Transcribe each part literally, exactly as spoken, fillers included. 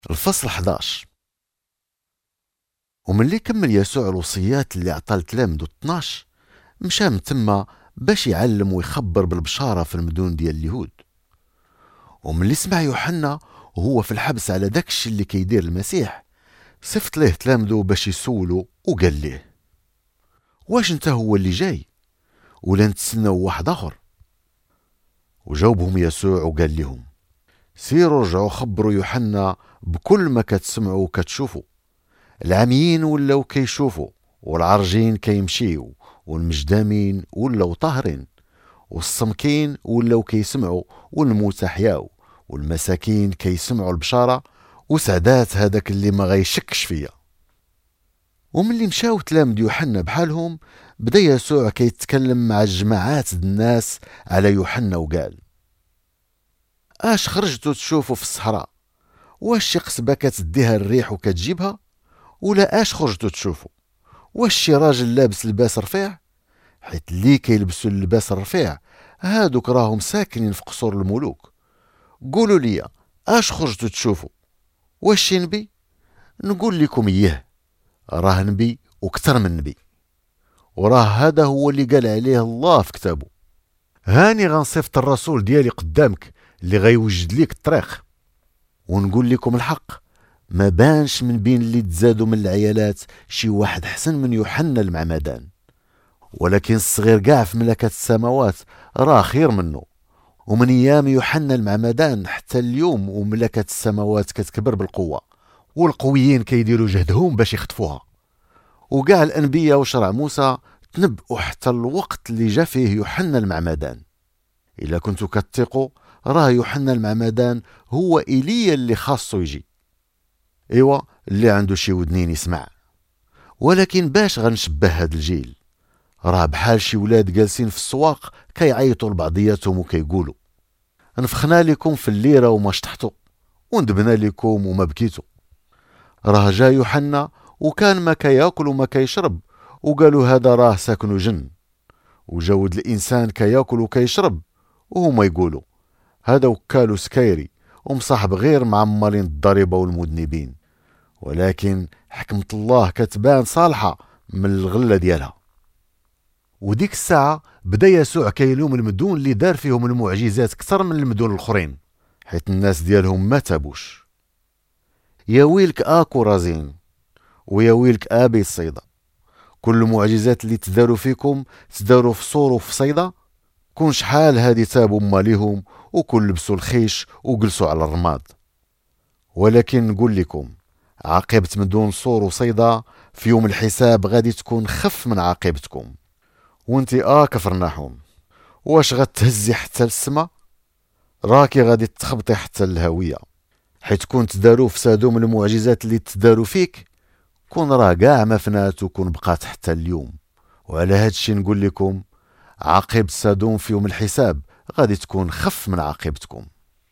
الفصل حداش. وملي كمل يسوع الوصيات اللي عطا لتلامذو اثناش، مشى من تما باش يعلم ويخبر بالبشارة في المدن ديال اليهود. وملي سمع يوحنا وهو في الحبس على داكشي اللي كيدير المسيح، صفت ليه تلامذو باش يسولو وقال ليه: واش انت هو اللي جاي ولا نتسناو واحد اخر؟ وجاوبهم يسوع وقال لهم: سيروا رجعوا خبروا يوحنا بكل ما كتسمعوا وكتشوفوا. العميين ولاو كيشوفوا، والعرجين كيمشيو، والمجدامين ولاو طاهرين، والصمكين ولاو كيسمعوا، والموتى حياو، والمساكين كيسمعوا البشارة، وسعدات هذاك اللي ما غيشكش فيا. وملي مشاو تلامذ يوحنا بحالهم، بدا يسوع كيتكلم مع الجماعات الناس على يوحنا وقال: اش خرجتوا تشوفوا في الصحراء؟ واش شي قصبة كتديها الريح وكتجيبها؟ ولا اش خرجتوا تشوفوا؟ واش شي راجل لابس لباس رفيع؟ حيت اللي كيلبسوا اللباس الرفيع هادوك راهم ساكنين في قصور الملوك. قولوا لي، اش خرجتوا تشوفوا؟ واش شي نبي؟ نقول لكم اياه، راه نبي وكتر من نبي، وراه هذا هو اللي قال عليه الله في كتابه: هاني غنصيفط الرسول ديالي قدامك اللي غيوجد ليك الطريق. ونقول لكم الحق، ما بانش من بين اللي تزادوا من العيالات شي واحد حسن من يوحنا المعمدان، ولكن الصغير قاع في ملكة السماوات راه خير منه. ومن ايام يوحنا المعمدان حتى اليوم وملكة السماوات كتكبر بالقوة، والقويين كيديروا جهدهم باش يخطفوها. وقاع الانبياء وشرع موسى تنبؤوا حتى الوقت اللي جا فيه يوحنا المعمدان. الا كنتوا كتثقوا، راه يوحنا المعمدان هو ايليا اللي خاصو يجي. ايوا، اللي عنده شي ودنين يسمع. ولكن باش غنشبه هاد الجيل؟ راه بحال شي ولاد جالسين في السواق كيعيطوا لبعضياتهم وكيقولوا: نفخنا لكم في الليره وما شطحتوا، وندبنا لكم وما بكيتوا. راه جا يوحنا وكان ما كياكل وما كيشرب، وقالوا هذا راه ساكن جن. وجا ولد الانسان كياكل وكيشرب، وهما يقولوا: هذا وكالو سكايري ومصاحب غير معمرين الضريبه والمذنبين. ولكن حكمة الله كتبان صالحة من الغلة ديالها. وديك الساعة بدا يسوع كيلوم المدن اللي دار فيهم المعجزات كثر من المدن الاخرين، حيت الناس ديالهم ما تابوش. يا ويلك اكو رازين، ويا ويلك ابي الصيدا. كل المعجزات اللي تداروا فيكم تداروا في صور وفي صيدا. كون شحال هادي تابوا ماليهم وكل لبسوا الخيش وجلسوا على الرماد. ولكن نقول لكم، عاقبة مدن صور وصيدا في يوم الحساب غادي تكون خف من عاقبتكم. وانتي اه كفرناحوم، واش غتهزي حتى للسما؟ راكي غادي تخبطي حتى للهوية. حيت كون تدارو في سادوم المعجزات اللي تدارو فيك، كون راه كاع ما فنات وكون بقات حتى اليوم. وعلى هادشي نقول لكم، عاقبة سادوم في يوم الحساب غادي تكون خف من عاقبتكم.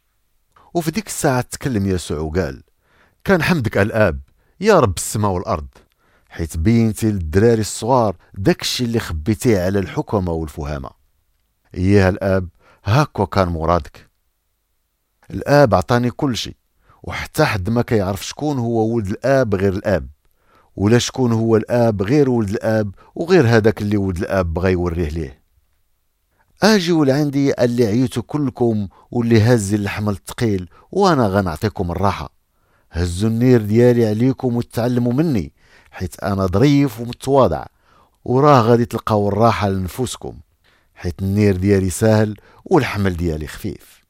وفي ديك الساعة تكلم يسوع وقال: كان حمدك الآب يا رب السماء والأرض، حيت بينتي للدراري الصغار داكشي اللي خبيتيه على الحكمة والفهامة. إياه الآب، هاكو كان مرادك. الآب عطاني كل شيء، وحتى حد ما كيعرف شكون هو ولد الآب غير الآب، ولا شكون هو الآب غير ولد الآب، وغير هذاك اللي ولد الآب بغى يوريه ليه. اجيو لعندي اللي عيتوا كلكم واللي هز الحمل الثقيل، وانا غنعطيكم الراحه. هزوا النير ديالي عليكم وتعلموا مني، حيت انا ظريف ومتواضع، وراه غادي تلقاو الراحه لنفوسكم، حيت النير ديالي ساهل والحمل ديالي خفيف.